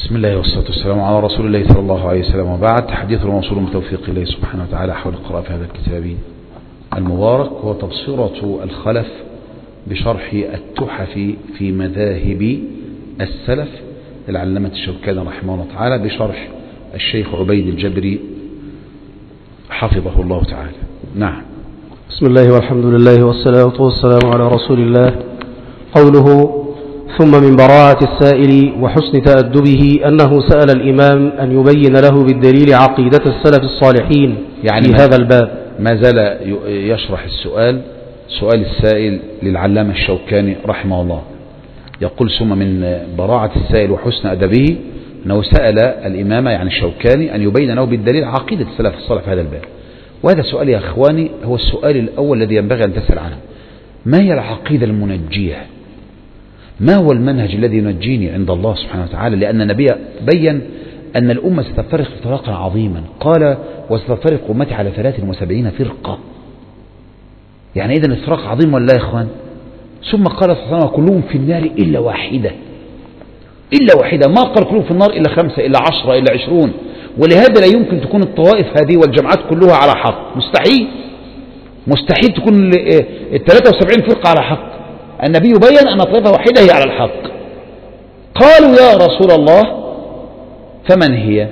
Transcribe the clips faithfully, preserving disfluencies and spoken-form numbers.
بسم الله والصلاة والسلام على رسول الله صلى الله عليه وسلم، وبعد. حديث الموصول بتوفيق الله سبحانه وتعالى حول القراءة في هذا الكتاب المبارك، هو تبصرة الخلف بشرح التحف في مذاهب السلف للعلامة الشوكاني رحمه الله تعالى بشرح الشيخ عبيد الجبري حفظه الله تعالى. نعم. بسم الله والحمد لله والصلاة والسلام على رسول الله. قوله: ثم من براعة السائل وحسن تأدبه أنه سأل الإمام أن يبين له بالدليل عقيدة السلف الصالحين يعني في هذا الباب. ما زال يشرح السؤال، سؤال السائل للعلامة الشوكاني رحمه الله. يقول: ثم من براعة السائل وحسن أدبه أنه سأل الإمام يعني الشوكاني أن يبين له بالدليل عقيدة السلف الصالح في هذا الباب. وهذا السؤال يا أخواني هو السؤال الأول الذي ينبغي أن تسأل عنه: ما هي العقيدة المنجية؟ ما هو المنهج الذي ينجيني عند الله سبحانه وتعالى؟ لأن النبي بيّن أن الأمة ستفترق افتراقا عظيما، قال: وستفترق أمتي على ثلاث وسبعين فرقة. يعني إذن الافتراق عظيم ولا يا إخوان؟ ثم قال صلى الله عليه وسلم: كلهم في النار إلا واحدة، إلا واحدة. ما قال كلهم في النار إلا خمسة إلا عشرة إلا عشرون. ولهذا لا يمكن تكون الطوائف هذه والجماعات كلها على حق، مستحيل مستحيل تكون ال ثلاث وسبعين فرقة على حق. النبي بيّن أن طائفة واحدة هي على الحق. قالوا: يا رسول الله فمن هي؟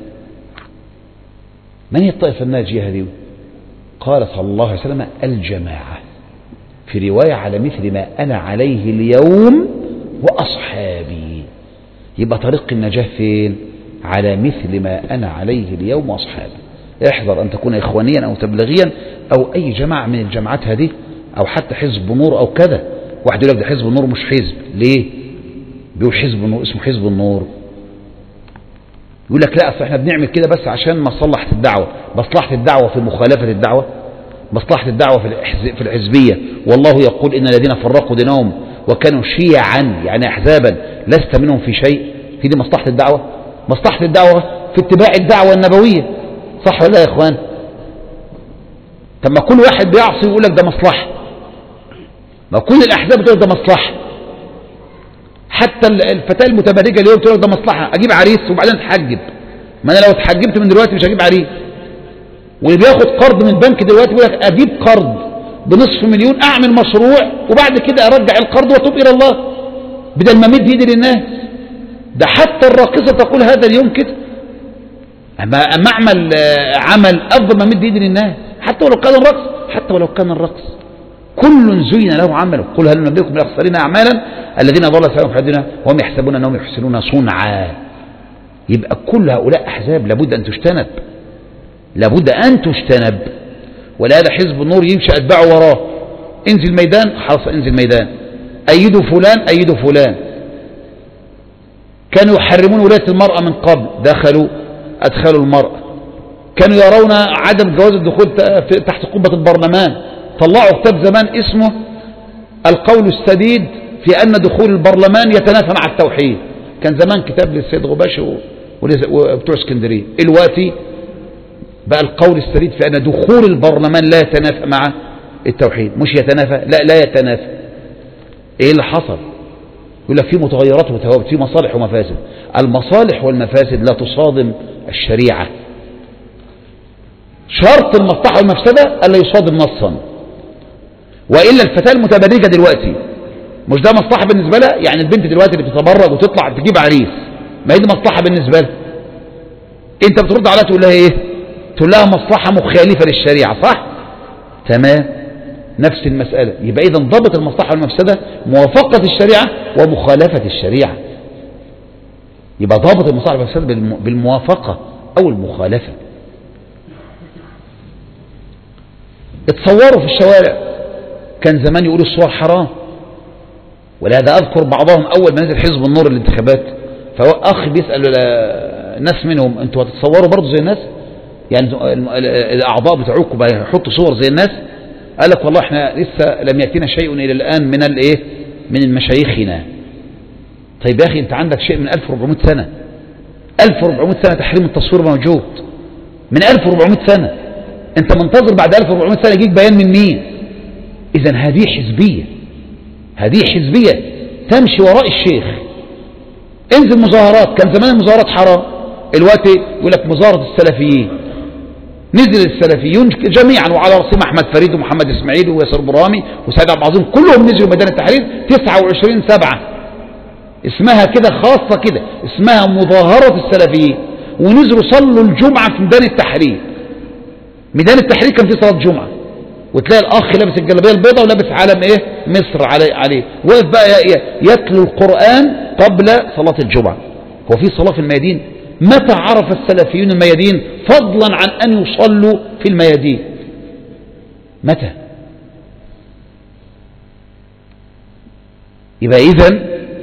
من هي الطائفة الناجية هذه؟ قال صلى الله عليه وسلم: الجماعة. في رواية: على مثل ما أنا عليه اليوم وأصحابي. يبقى طريق النجاة فين؟ على مثل ما أنا عليه اليوم وأصحابي. احذر أن تكون إخوانيا أو تبلغيا أو أي جماعة من الجماعات هذه، أو حتى حزب نور أو كذا. واحد يقول لك ده حزب النور مش حزب. ليه؟ بيقول حزب النور اسمه حزب النور. يقول لك لا، اصل احنا بنعمل كده بس عشان مصلحة الدعوة. مصلحة الدعوة في مخالفة الدعوة، مصلحة الدعوة في الحزبية. والله يقول: إن الذين فرقوا دينهم وكانوا شيعا يعني أحزابا لست منهم في شيء. في دي مصلحة الدعوة؟ مصلحة الدعوة في اتباع الدعوة النبوية، صح ولا يا إخوان؟ طب ما كل واحد بيعصي يقول لك ده مصلحة، ما كل الأحزاب تقول ده مصلحة. حتى الفتاة المتبرجة اليوم تقول ده مصلحة، أجيب عريس وبعدين أتحجب. ما أنا لو اتحجبت من دلوقتي مش هجيب عريس. واللي بياخد قرض من البنك دلوقتي يقول لك أجيب قرض بنصف مليون، أعمل مشروع وبعد كده أرجع القرض وأتوب إلى الله بدل ما مد يدي للناس. ده حتى الراقصة تقول هذا اليوم كده، أما أعمل عمل أفضل ما مد يدي للناس، حتى ولو كان الرقص حتى ولو كان الرقص كل زين له عمله. قل هل ننبئكم بالأخسرين أعمالا الذين ضل سعيهم في الدنيا وهم يحسبون أنهم يحسنون صنعا. يبقى كل هؤلاء أحزاب لابد أن تجتنب، لابد أن تجتنب. ولهذا حزب النور يمشي أتباعه وراه. انزل ميدان، خلاص انزل ميدان. أيدوا فلان، أيدوا فلان. كانوا يحرمون ولاية المرأة من قبل، دخلوا أدخلوا المرأة. كانوا يرون عدم جواز الدخول تحت قبة البرلمان، طلعوا كتاب زمان اسمه القول السديد في أن دخول البرلمان يتنافى مع التوحيد. كان زمان كتاب للسيد غباشي وبتوع اسكندرية. الوقتي بقى القول السديد في أن دخول البرلمان لا يتنافى مع التوحيد. مش يتنافى، لا لا يتنافى. ايه اللي حصل؟ يقول لك في متغيرات وتوابت، في مصالح ومفاسد. المصالح والمفاسد لا تصادم الشريعة. شرط المصلحة والمفسدة ألا يصادم نصا. وإلا الفتاة المتبرجة دلوقتي مش ده مصلحة بالنسبة لها؟ يعني البنت دلوقتي اللي بتتبرج وتطلع تجيب عريس، ما هي دي مصلحة بالنسبة لها. انت بترد عليها تقول لها ايه؟ تقول لها مصلحة مخالفة للشريعة، صح؟ تمام، نفس المسألة. يبقى إذا ضبط المصلحة والمفسدة موافقة الشريعة ومخالفة الشريعة. يبقى ضابط المصلحة والمفسدة بالموافقة أو المخالفة. اتصوروا في الشوارع، كان زمان يقولوا الصور حرام. ولهذا أذكر بعضهم أول ما نزل حزب النور الانتخابات، فأخ بيسأل الناس منهم: أنتوا هتتصوروا برضو زي الناس؟ يعني الأعضاء بتوعكم هيحطوا صور زي الناس؟ قال لك: والله احنا لسه لم يأتينا شيء إلى الآن من الايه من المشايخنا. طيب يا أخي، أنت عندك شيء من ألف وأربعمائة سنة، ألف وأربعمائة سنة تحريم التصوير موجود من ألف وأربعمائة سنة. أنت منتظر بعد ألف وأربعمائة سنة يجيك بيان من مين؟ إذن هذه حزبية، هذه حزبية تمشي وراء الشيخ. انزل مظاهرات، كان زمان المظاهرات حرام، الوقت يقول لك مظاهرة السلفيين، نزل السلفيون جميعا وعلى رأسهم أحمد فريد ومحمد إسماعيل وياسر برامي وسيد عبد العظيم، كلهم نزلوا ميدان التحرير تسعة وعشرين سبعة، اسمها كده خاصة كده، اسمها مظاهرة السلفيين، ونزلوا صلوا الجمعة في ميدان التحرير. ميدان التحرير كان فيه صلاة جمعة، وتلاقي الأخ لابس الجلابية البيضاء ولابس علم إيه مصر عليه عليه واقف بقى يتلو القرآن قبل صلاة الجمعة. هو في صلاة في الميادين؟ متى عرف السلفيون الميادين فضلا عن أن يصلوا في الميادين؟ متى؟ يبقى إذن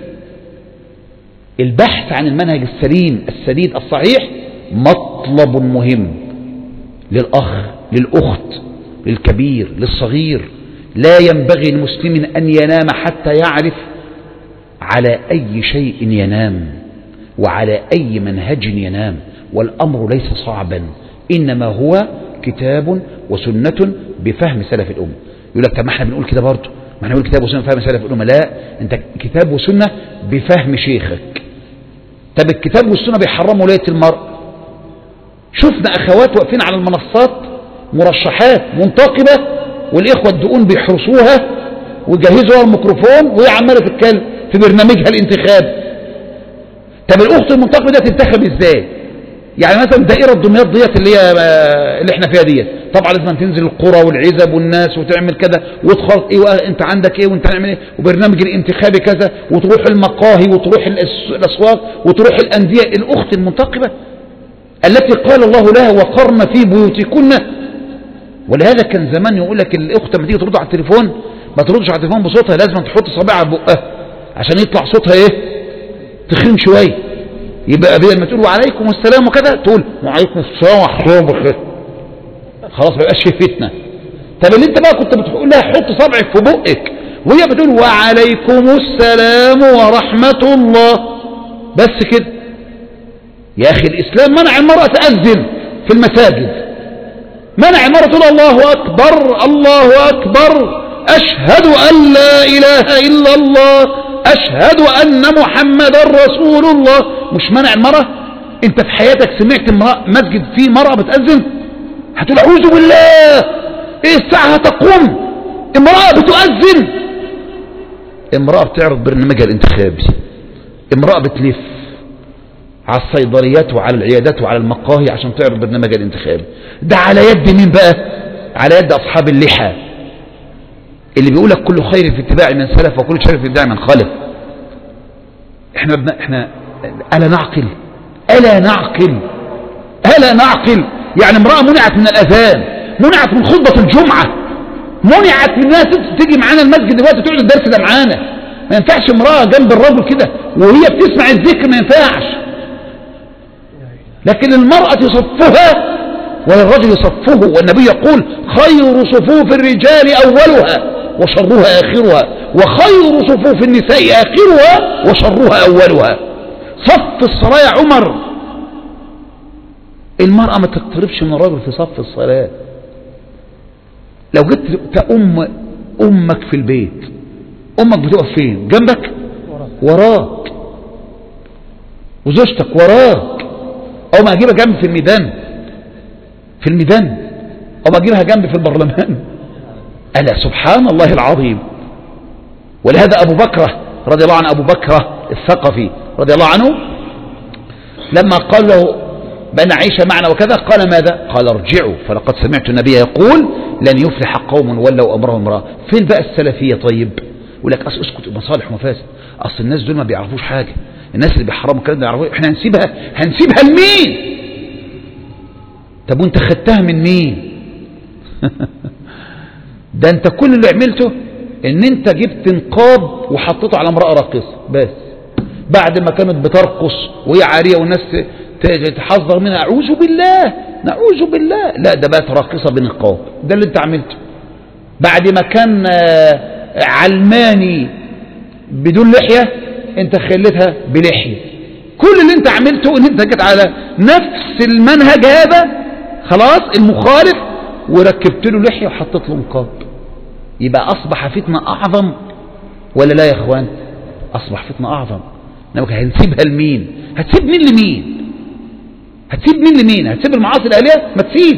البحث عن المنهج السليم السديد الصحيح مطلب مهم للأخ للأخت للكبير للصغير. لا ينبغي المسلم أن ينام حتى يعرف على أي شيء ينام وعلى أي منهج ينام، والأمر ليس صعبا، إنما هو كتاب وسنة بفهم سلف الأمة. يقول لك طب ما احنا بنقول كده برضه، ما احنا بنقول كتاب وسنة بفهم سلف الأمة. لا، انت كتاب وسنة بفهم شيخك. طب الكتاب والسنة بيحرموا ولاية المرء. شفنا أخوات واقفين على المنصات مرشحات منتقبة والإخوة الدقون بيحرسوها ويجهزوا الميكروفون وهي عمالة تتكلم في برنامجها الانتخابي. طب الأخت المنتقبة دي تنتخب ازاي؟ يعني مثلا دائرة دمياط ديت اللي هي اللي احنا فيها ديت، طبعا لازم تنزل القرى والعزب والناس وتعمل كذا وتخلط ايه وانت عندك ايه وانت هنعمل ايه وبرنامج الانتخابي كذا، وتروح المقاهي وتروح الاسواق وتروح الانديه. الاخت المنتقبه التي قال الله لها وقرن في بيوتكن، ولهذا كان زمان يقول لك الاخت لما تيجي ترد على التليفون ما تردش على التليفون بصوتها، لازم تحط صباعها بقها عشان يطلع صوتها ايه تخين شويه. يبقى بدل ما تقول وعليكم السلام وكذا تقول وعليكم السلام ورحمه الله، خلاص ما يبقاش في فتنه. طب اللي انت بقى كنت بتقول لها حط صبعك في بقك وهي بتقول وعليكم السلام ورحمه الله بس كده. يا اخي الاسلام منع المراه تأذن في المساجد، منع المراه تقول الله اكبر الله اكبر اشهد ان لا اله الا الله أشهد أن محمد رسول الله. مش منع المرأة. أنت في حياتك سمعت امرأة مسجد فيه مرأة بتأذن هتقول أعوذ بالله إيه الساعة هتقوم؟ امرأة بتؤذن، امرأة بتعرض برنامجها الانتخابي، امرأة بتلف على الصيدليات وعلى العيادات وعلى المقاهي عشان تعرض برنامجها الانتخابي. ده على يد مين بقى؟ على يد أصحاب اللحى اللي بيقولك كل خير في اتباع من سلف وكل شر في اتباع من خلف. احنا بنا احنا ألا نعقل ألا نعقل ألا نعقل يعني امرأة منعت من الأذان، منعت من خطبة الجمعة، منعت من الناس تيجي معانا المسجد دلوقتي تقعد الدرس ده معانا. ما ينفعش امرأة جنب الرجل كده وهي بتسمع الذكر، ما ينفعش. لكن المرأة يصفها وللرجل يصفه، والنبي يقول خير صفوف الرجال أولها وشرها آخرها وخير صفوف النساء آخرها وشرها أولها. صف الصلاة يا عمر، المرأة ما تقتربش من الرجل في صف الصلاة. لو جيت تأم أمك في البيت، أمك بتقف فين؟ جنبك؟ وراك. وزوجتك وراك. أو ما أجيبها جنب في الميدان في الميدان أو ما أجيبها جنب في البرلمان. ألا سبحان الله العظيم. ولهذا أبو بكر رضي الله عنه، أبو بكر الثقفي رضي الله عنه لما قال له بأن عيشة معنا وكذا قال ماذا؟ قال ارجعوا فلقد سمعت النبي يقول لن يفلح قوم ولوا أمرهم امرأة. فين بقى السلفية؟ طيب يقول لك أصل اسكت مصالح ومفاسد، أصل الناس دول ما بيعرفوش حاجة، الناس اللي بيحرموا الكلام ده يعرفوه، احنا هنسيبها هنسيبها لمين؟ طب وانت خدتها من مين؟ ده انت كل اللي عملته ان انت جبت نقاب وحطيته على امرأة راقصة بس، بعد ما كانت بترقص وهي عارية والناس تحذر منها اعوذ بالله نعوذ بالله، لا ده بقت راقصة بنقاب. ده اللي انت عملته. بعد ما كان علماني بدون لحية انت خليتها بلحية. كل اللي انت عملته ان انت جيت على نفس المنهج هذا خلاص المخالف وركبت له لحية وحطيت له نقاب. يبقى أصبح فتنة أعظم ولا لا يا إخوان؟ أصبح فتنة أعظم. إنما هنسيبها لمين؟ هتسيب مين لمين؟ هتسيب مين لمين؟ هتسيب المعاصي الآلية؟ ما تسيب.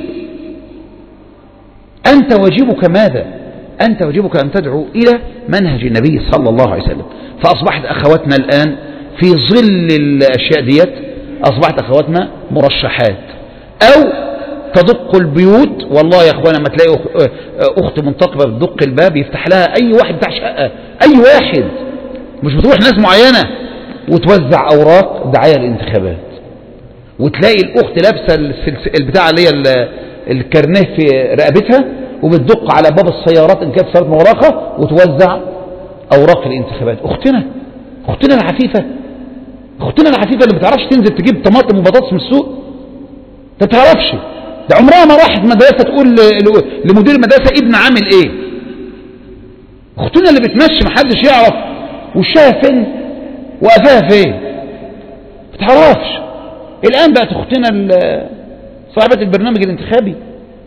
أنت واجبك ماذا؟ أنت واجبك أن تدعو إلى منهج النبي صلى الله عليه وسلم. فأصبحت أخواتنا الآن في ظل الأشياء ديت، أصبحت أخواتنا مرشحات، أو تدق البيوت. والله يا أخوانا ما تلاقي أخت منتقبة بتدق الباب يفتح لها أي واحد بتاع شقة، أي واحد، مش بتروح ناس معينة، وتوزع أوراق دعاية الانتخابات. وتلاقي الأخت لابسة البتاع اللي هي الكارنيه في رقبتها وبتدق على باب السيارات إن كانت سيارات مغلقة وتوزع أوراق الانتخابات. أختنا أختنا العفيفة أختنا العفيفة اللي بتعرفش تنزل تجيب طماطم وبطاطس من السوق، ما تعرفش، ده عمرها ما راحت مدرسة تقول لمدير المدرسة ابن عامل ايه. أختنا اللي بتمشي محدش يعرف وشها فين وقفاها فين، ما تعرفش. الآن بقت أختنا صاحبة البرنامج الانتخابي.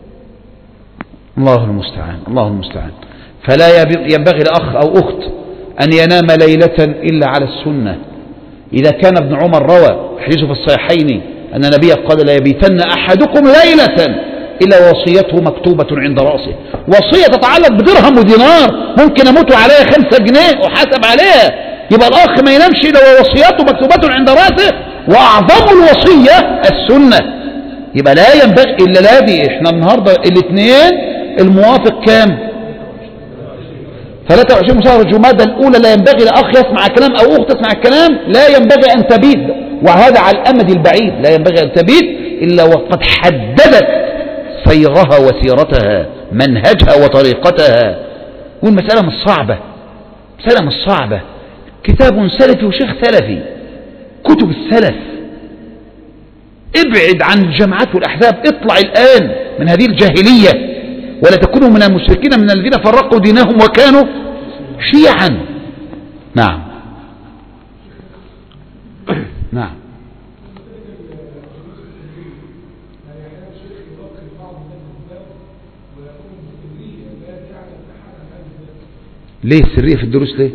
الله المستعان، الله المستعان. فلا ينبغي لأخ أو أخت أن ينام ليلة إلا على السنة. إذا كان ابن عمر روى حديثه في الصحيحين أن النبي قال لا يبيتن أحدكم ليلة إلا وصيته مكتوبة عند رأسه. وصية تتعلق بدرهم ودينار، ممكن أموت عليها خمسة جنيه وحسب عليها، يبقى الأخ ما ينامش إلا ووصيته مكتوبة عند رأسه. وأعظم الوصية السنة، يبقى لا ينبغي إلا لا دي. إحنا النهاردة الاثنين الموافق كام؟ ثلاثة وعشرين شهر جمادى الأولى. لا ينبغي لأخ يسمع الكلام أو أخت تسمع الكلام، لا ينبغي أن تبيت، وهذا على الأمد البعيد، لا ينبغي أن تبيت إلا وقد حددت سيرها وسيرتها، منهجها وطريقتها. والمسألة مش صعبة، مسألة مش صعبة. كتاب سلفي وشيخ سلفي، كتب السلف. ابعد عن الجماعات والأحزاب، اطلع الآن من هذه الجاهلية، ولا تكونوا من المشركين من الذين فرقوا دينهم وكانوا شيعا. نعم نعم. ليه السرية في الدروس؟ ليه؟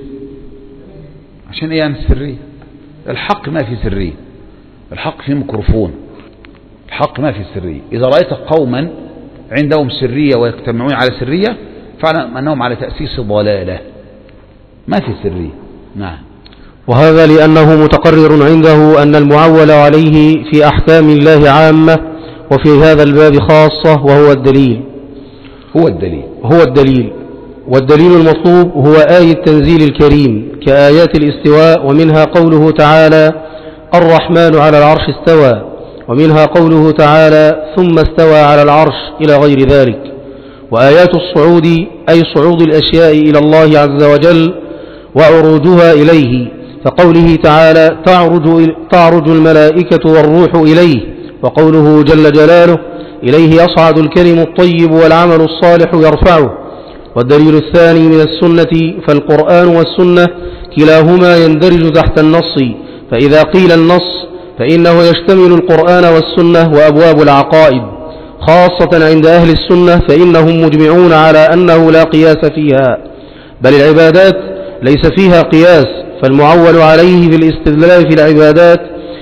عشان ايه يعني السرية؟ الحق ما في سرية، الحق في ميكروفون، الحق ما في سرية. إذا رأيت قوما عندهم سرية ويجتمعون على سرية فاعلم أنهم على تأسيس ضلالة، ما في سرية. نعم. وهذا لأنه متقرر عنده أن المعول عليه في أحكام الله عامة، وفي هذا الباب خاصة، وهو الدليل. هو الدليل هو الدليل والدليل المطلوب هو آية التنزيل الكريم كآيات الاستواء، ومنها قوله تعالى الرحمن على العرش استوى، ومنها قوله تعالى ثم استوى على العرش إلى غير ذلك. وآيات الصعود أي صعود الأشياء إلى الله عز وجل وعروجها إليه، فقوله تعالى تعرج, تعرج الملائكة والروح إليه، وقوله جل جلاله إليه يصعد الكلم الطيب والعمل الصالح يرفعه. والدليل الثاني من السنة، فالقرآن والسنة كلاهما يندرج تحت النص، فإذا قيل النص فإنه يشتمل القرآن والسنة وأبواب العقائد، خاصة عند أهل السنة فإنهم مجمعون على أنه لا قياس فيها، بل العبادات ليس فيها قياس، فالمعول عليه في الاستدلال في العبادات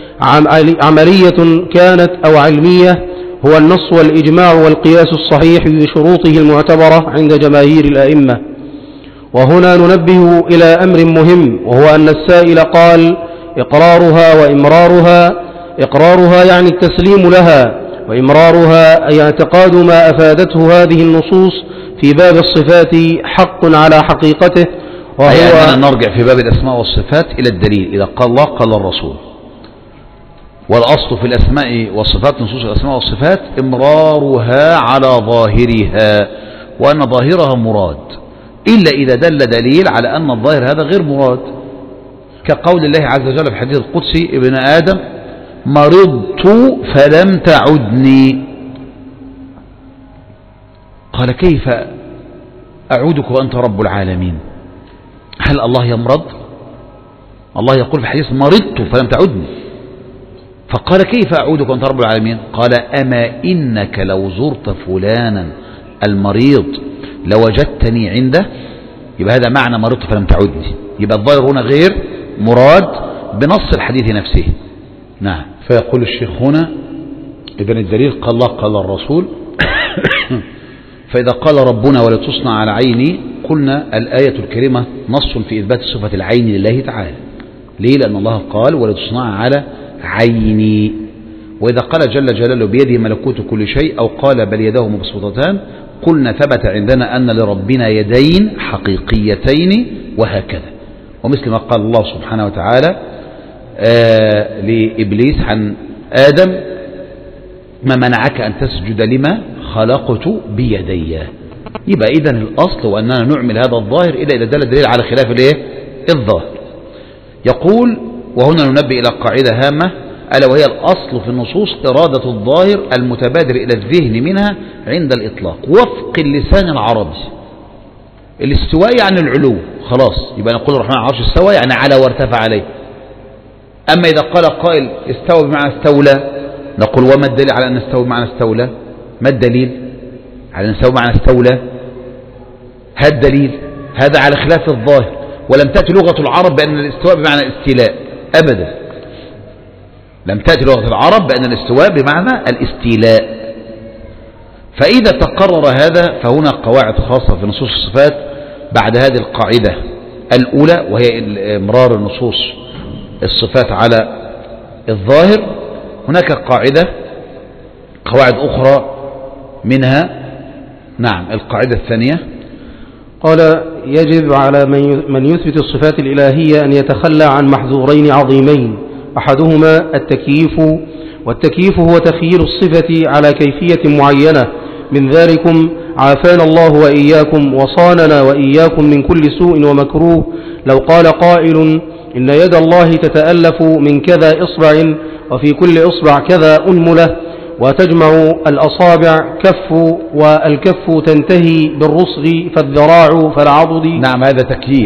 عملية كانت أو علمية هو النص والإجماع والقياس الصحيح بشروطه المعتبرة عند جماهير الأئمة. وهنا ننبه إلى أمر مهم، وهو أن السائل قال إقرارها وإمرارها. إقرارها يعني التسليم لها، وإمرارها أي اعتقاد ما أفادته هذه النصوص في باب الصفات حق على حقيقته. وهو أي أننا نرجع في باب الأسماء والصفات إلى الدليل، إذا قال الله قال الرسول. والأصل في الأسماء والصفات، نصوص الأسماء والصفات إمرارها على ظاهرها، وأن ظاهرها مراد، إلا إذا دل دليل على أن الظاهر هذا غير مراد، كقول الله عز وجل في الحديث القدسي ابن آدم مرضت فلم تعدني. قال كيف أعودك وأنت رب العالمين؟ هل الله يمرض؟ الله يقول في الحديث مرضت فلم تعدني، فقال كيف أعودك وأنت رب العالمين؟ قال أما إنك لو زرت فلانا المريض لوجدتني عنده. يبقى هذا معنى مرضت فلم تعدني، يبقى الظاهر هنا غير مراد، بنص الحديث نفسه. نعم. فيقول الشيخ هنا إذن الدليل قال الله قال الرسول فإذا قال ربنا ولا تصنع على عيني قلنا الآية الكريمة نص في إثبات صفة العين لله تعالى. ليه؟ لأن الله قال ولا تصنع على عيني. وإذا قال جل جلاله بيده ملكوت كل شيء أو قال بل يداه مبسوطتان قلنا ثبت عندنا أن لربنا يدين حقيقيتين وهكذا. ومثل ما قال الله سبحانه وتعالى آه لإبليس عن آدم ما منعك أن تسجد لما خلقت بيدي. يبقى إذن الأصل وأننا نعمل هذا الظاهر إلا إذا دل الدليل على خلاف الإيه؟ الظاهر. يقول وهنا ننبه إلى قاعدة هامة ألا وهي الأصل في النصوص إرادة الظاهر المتبادر إلى الذهن منها عند الإطلاق وفق اللسان العربي. الاستواء يعني العلو، خلاص يبقى نقول الرحمن على العرش استوى يعني على وارتفع عليه. أما إذا قال قائل استوى بمعنى استولى نقول وما الدليل على أن استوى بمعنى استولى؟ ما الدليل على أن استوى بمعنى استولى؟ هذا الدليل هذا على خلاف الظاهر. ولم تأتي لغة العرب بأن الاستواء بمعنى الاستيلاء أبدا. لم تأتي لغة العرب بأن الاستواء بمعنى الاستيلاء. فإذا تقرر هذا فهنا قواعد خاصة في نصوص الصفات بعد هذه القاعدة الأولى وهي إمرار النصوص الصفات على الظاهر. هناك قاعدة قواعد أخرى منها نعم القاعدة الثانية قال يجب على من يثبت الصفات الإلهية أن يتخلى عن محظورين عظيمين أحدهما التكييف، والتكييف هو تخيير الصفة على كيفية معينة. من ذلكم عافانا الله وإياكم وصاننا وإياكم من كل سوء ومكروه. لو قال قائل إن يد الله تتألف من كذا إصبع وفي كل إصبع كذا أنملة وتجمع الأصابع كف والكف تنتهي بالرسغ فالذراع فالعضد. نعم هذا تكييف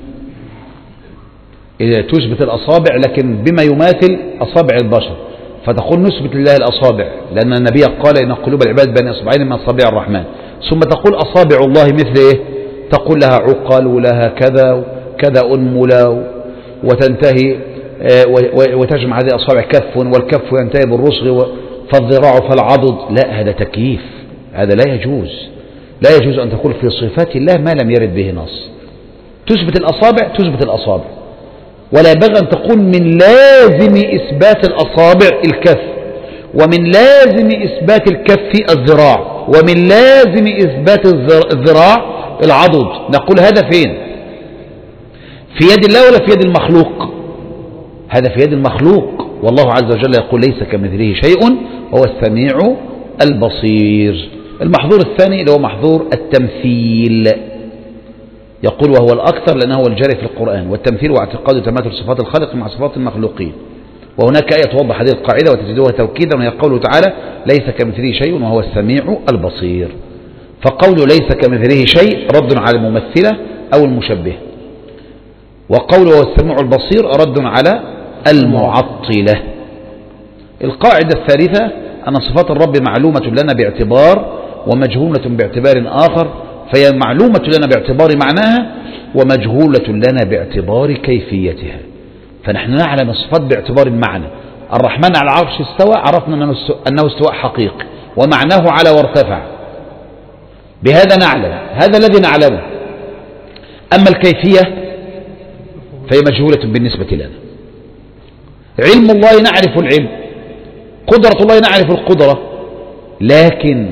إذا تثبت الأصابع لكن بما يماثل أصابع البشر فتقول نثبت لله الأصابع لأن النبي قال إن قلوب العباد بين إصبعين من أصابع الرحمن. ثم تقول أصابع الله مثل إيه؟ تقول لها عقل ولها كذا كذا أنملة وتنتهي وتجمع هذه الأصابع كف والكف ينتهي بالرسغ فالذراع فالعضد. لا هذا تكييف هذا لا يجوز. لا يجوز أن تقول في صفات الله ما لم يرد به نص. تثبت الأصابع تثبت الأصابع ولا ينبغي أن تقول من لازم إثبات الأصابع الكف ومن لازم إثبات الكف الذراع ومن لازم إثبات الذراع العضد. نقول هذا فين؟ في يد الله ولا في يد المخلوق؟ هذا في يد المخلوق والله عز وجل يقول ليس كمثله شيء وهو السميع البصير. المحظور الثاني اللي هو محظور التمثيل يقول وهو الأكثر لأنه هو الجاري في القرآن والتمثيل واعتقاد تماثل صفات الخالق مع صفات المخلوقين. وهناك آية توضح هذه القاعدة وتزيدها توكيدا وهي قوله تعالى ليس كمثله شيء وهو السميع البصير. فقوله ليس كمثله شيء رد على الممثلة أو المشبه وقوله هو السميع البصير رد على المعطلة. القاعدة الثالثة أن صفات الرب معلومة لنا باعتبار ومجهولة باعتبار آخر فهي معلومة لنا باعتبار معناها ومجهولة لنا باعتبار كيفيتها. فنحن نعلم الصفات باعتبار المعنى. الرحمن على العرش استوى عرفنا أنه استواء حقيقي ومعناه على وارتفع بهذا نعلم هذا الذي نعلمه. أما الكيفية فهي مجهولة بالنسبة لنا. علم الله نعرف العلم قدرة الله نعرف القدرة لكن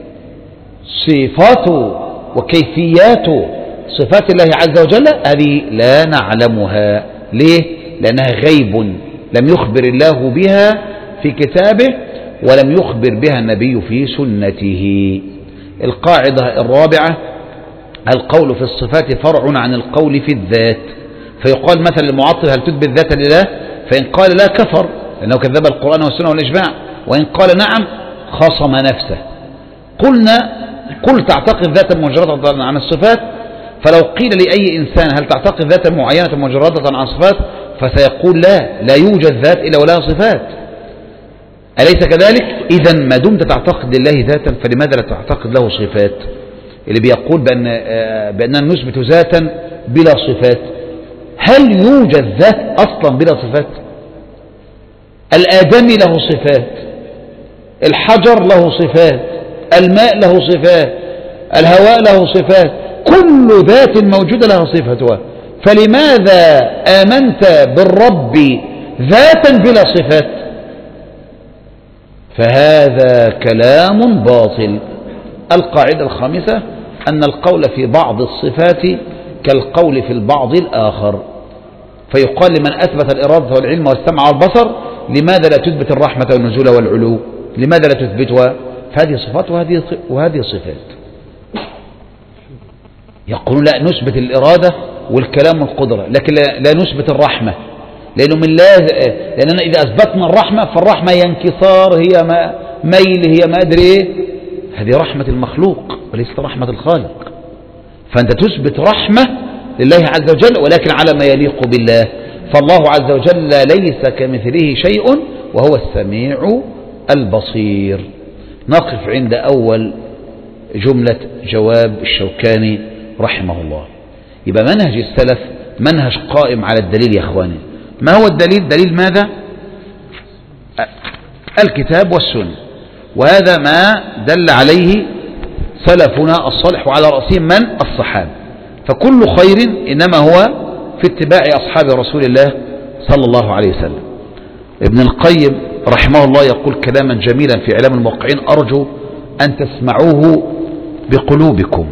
صفات وكيفيات صفات الله عز وجل هذه لا نعلمها. ليه؟ لأنها غيب لم يخبر الله بها في كتابه ولم يخبر بها النبي في سنته. القاعدة الرابعة القول في الصفات فرع عن القول في الذات. فيقال مثلا للمعطل هل تثبت ذات لله؟ فإن قال لا كفر لأنه كذب القرآن والسنة والإجماع وإن قال نعم خصم نفسه. قلنا قل تعتقد ذاتا مجردة عن الصفات فلو قيل لأي إنسان هل تعتقد ذاتا معينة مجردة عن صفات فسيقول لا لا يوجد ذات إلا ولها صفات. أليس كذلك؟ إذن ما دمت تعتقد لله ذاتا فلماذا لا تعتقد له صفات؟ اللي بيقول بأن بأننا نثبت ذاتا بلا صفات هل يوجد ذات أصلا بلا صفات؟ الآدمي له صفات، الحجر له صفات، الماء له صفات، الهواء له صفات، كل ذات موجودة لها صفتها، فلماذا آمنت بالرب ذاتا بلا صفات؟ فهذا كلام باطل. القاعدة الخامسة أن القول في بعض الصفات كالقول في البعض الآخر، فيقال لمن أثبت الإرادة والعلم والسمع والبصر لماذا لا تثبت الرحمة والنزول والعلو؟ لماذا لا تثبتها؟ فهذه صفات وهذه وهذه صفات. يقولون لا نثبت الإرادة والكلام والقدرة، لكن لا نثبت الرحمة، لأنه من لا لأننا إذا أثبتنا الرحمة فالرحمة هي انكسار، هي ما ميل، هي ما أدري إيه، هذه رحمة المخلوق وليست رحمة الخالق. فأنت تثبت رحمة لله عز وجل ولكن على ما يليق بالله، فالله عز وجل ليس كمثله شيء وهو السميع البصير. نقف عند أول جملة جواب الشوكاني رحمه الله. يبقى منهج السلف منهج قائم على الدليل يا أخواني. ما هو الدليل؟ دليل ماذا؟ الكتاب والسنة، وهذا ما دل عليه سلفنا الصالح وعلى رأسهم من؟ الصحابة. فكل خير إنما هو في اتباع أصحاب رسول الله صلى الله عليه وسلم. ابن القيم رحمه الله يقول كلاما جميلا في إعلام الموقعين أرجو أن تسمعوه بقلوبكم.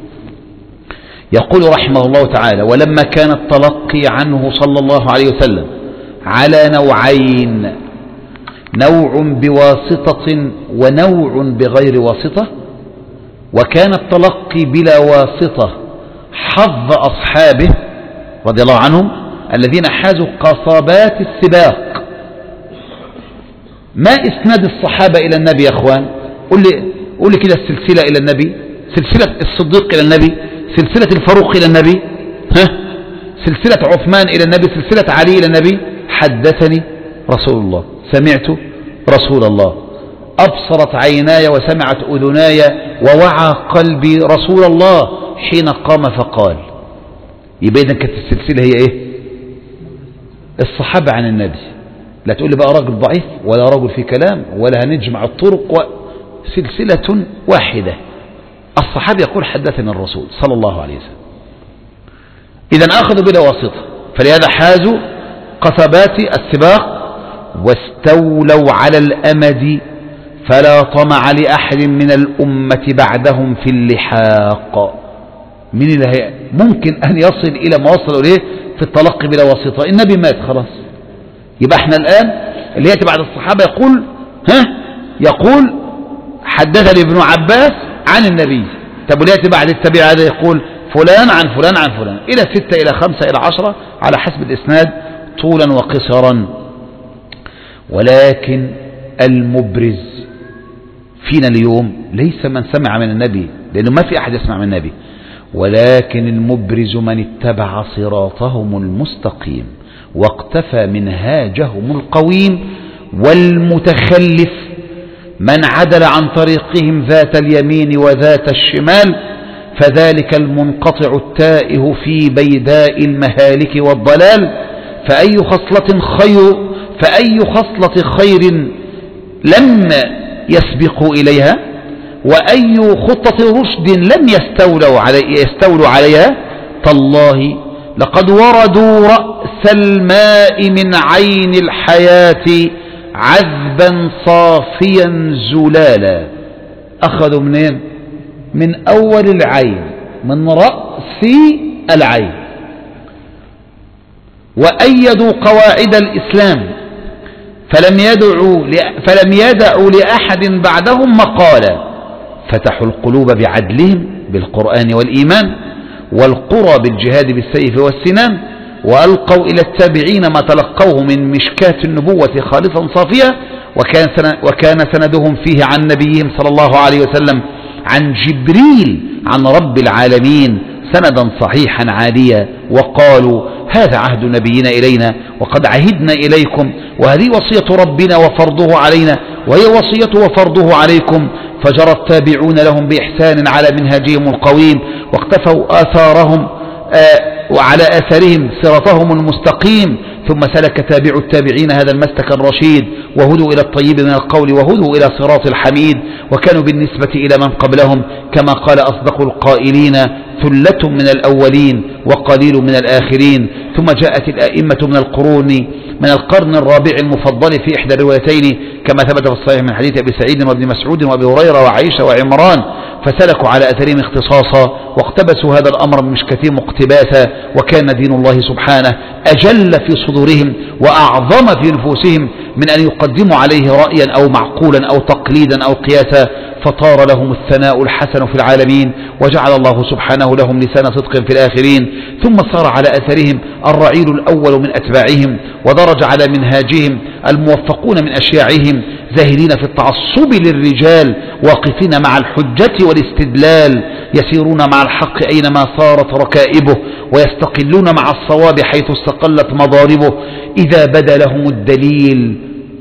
يقول رحمه الله تعالى: ولما كان التلقي عنه صلى الله عليه وسلم على نوعين، نوع بواسطة ونوع بغير واسطة، وكان التلقي بلا واسطة حظ أصحابه رضي الله عنهم الذين حازوا قصبات السباق. ما إسناد الصحابة إلى النبي يا أخوان؟ قل لي, قل لي كده السلسلة إلى النبي، سلسلة الصديق إلى النبي، سلسلة الفاروق إلى النبي، ها؟ سلسلة عثمان إلى النبي، سلسلة علي إلى النبي. حدثني رسول الله، سمعت رسول الله، أبصرت عيناي وسمعت أذناي ووعى قلبي رسول الله حين قام فقال. يبقى إذن كانت السلسلة هي إيه؟ الصحابة عن النبي. لا تقول لي بقى راجل ضعيف ولا رجل في كلام ولا هنجمع الطرق، سلسلة واحدة. الصحابي يقول حدثنا الرسول صلى الله عليه وسلم. إذن أخذوا بلا واسطة، فلهذا حازوا قصبات السباق واستولوا على الأمد، فلا طمع لأحد من الأمة بعدهم في اللحاق. من اللي هي ممكن أن يصل إلى ما وصلوا إليه في التلقي بلا واسطة؟ النبي مات خلاص. يبقى احنا الآن اللي يأتي بعد الصحابة يقول ها يقول حدثني ابن عباس عن النبي. طب واللي يأتي بعد التابع هذا يقول فلان عن فلان عن فلان، إلى ستة إلى خمسة إلى عشرة على حسب الإسناد طولا وقصرا. ولكن المبرز فينا اليوم ليس من سمع من النبي، لأنه ما في أحد يسمع من النبي، ولكن المبرز من اتبع صراطهم المستقيم واقتفى منهاجهم القويم، والمتخلف من عدل عن طريقهم ذات اليمين وذات الشمال، فذلك المنقطع التائه في بيداء المهالك والضلال. فأي خصلة خير فأي خصلة خير لم يسبقوا إليها، وأي خطة رشد لم يستولوا, علي يستولوا عليها، تالله لقد وردوا رأس الماء من عين الحياة عذبا صافيا زلالا. أخذوا منين؟ من أول العين، من رأس العين. وأيدوا قواعد الإسلام، فلم يدعوا فلم يدعوا لأحد بعدهم مقالا، فتحوا القلوب بعدلهم بالقرآن والإيمان، والقرى بالجهاد بالسيف والسنان، وألقوا إلى التابعين ما تلقوه من مشكاة النبوة خالصا صافية، وكان وكان سندهم فيه عن نبيهم صلى الله عليه وسلم عن جبريل عن رب العالمين سندا صحيحا عاليا. وقالوا هذا عهد نبينا إلينا وقد عهدنا إليكم، وهذه وصية ربنا وفرضه علينا، وهي وصيته وفرضه عليكم. فجرى التابعون لهم بإحسان على منهجهم القويم، واقتفوا آثارهم آه وعلى آثارهم صراطهم المستقيم، ثم سلك تابع التابعين هذا المسلك الرشيد وهدوا إلى الطيب من القول وهدوا إلى صراط الحميد، وكانوا بالنسبة إلى من قبلهم كما قال أصدق القائلين ثلة من الأولين وقليل من الآخرين. ثم جاءت الأئمة من القرون من القرن الرابع المفضل في إحدى الروايتين كما ثبت في الصحيح من حديث أبي سعيد وابن مسعود وأبي هريرة وعائشة وعمران، فسلكوا على أثرهم اختصاصا واقتبسوا هذا الأمر بمشكتهم اقتباسا، وكان دين الله سبحانه أجل في صدورهم وأعظم في نفوسهم من أن يقدموا عليه رأيا أو معقولا أو تقليدا أو قياسا، فطار لهم الثناء الحسن في العالمين، وجعل الله سبحانه لهم لسان صدق في الآخرين. ثم صار على أثرهم الرعيل الأول من أتباعهم، ودرج على منهاجهم الموفقون من أشياعهم، زاهدين في التعصب للرجال، واقفين مع الحجة والاستدلال، يسيرون مع الحق أينما صارت ركائبه، ويستقلون مع الصواب حيث استقلت مضاربه. إذا بدا لهم الدليل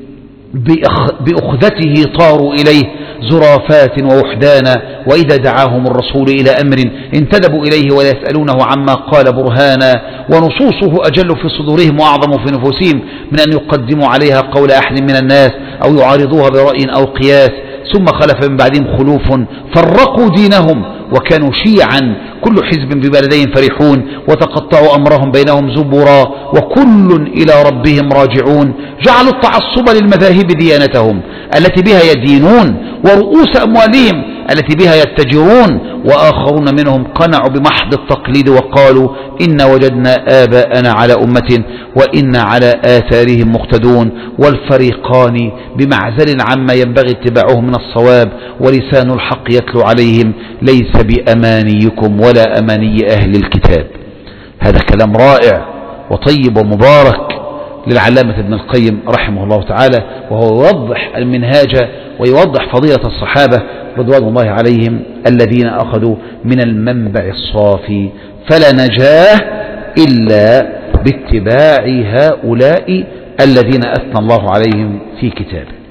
بأخذته طاروا إليه زرافات ووحدانا، وإذا دعاهم الرسول إلى أمر انتدبوا إليه ولا يسألونه عما قال برهانا، ونصوصه أجل في صدورهم وأعظم في نفوسهم من أن يقدموا عليها قول أحد من الناس أو يعارضوها برأي أو قياس. ثم خلف من بعدهم خلوف فرقوا دينهم وكانوا شيعا كل حزب ببلدين فرحون، وتقطعوا أمرهم بينهم زبرا وكل إلى ربهم راجعون. جعلوا التعصب للمذاهب ديانتهم التي بها يدينون، ورؤوس أموالهم التي بها يتجرون، وآخرون منهم قنعوا بمحض التقليد وقالوا إن وجدنا آباءنا على أمة وإنا على آثارهم مقتدون. والفريقان بمعزل عما ينبغي اتباعه من الصواب، ولسان الحق يتلو عليهم ليس بأمانيكم ولا أماني أهل الكتاب. هذا كلام رائع وطيب ومبارك للعلامة ابن القيم رحمه الله تعالى، وهو يوضح المنهاج ويوضح فضيلة الصحابة رضوان الله عليهم الذين أخذوا من المنبع الصافي، فلا نجاه إلا باتباع هؤلاء الذين أثنى الله عليهم في كتابه.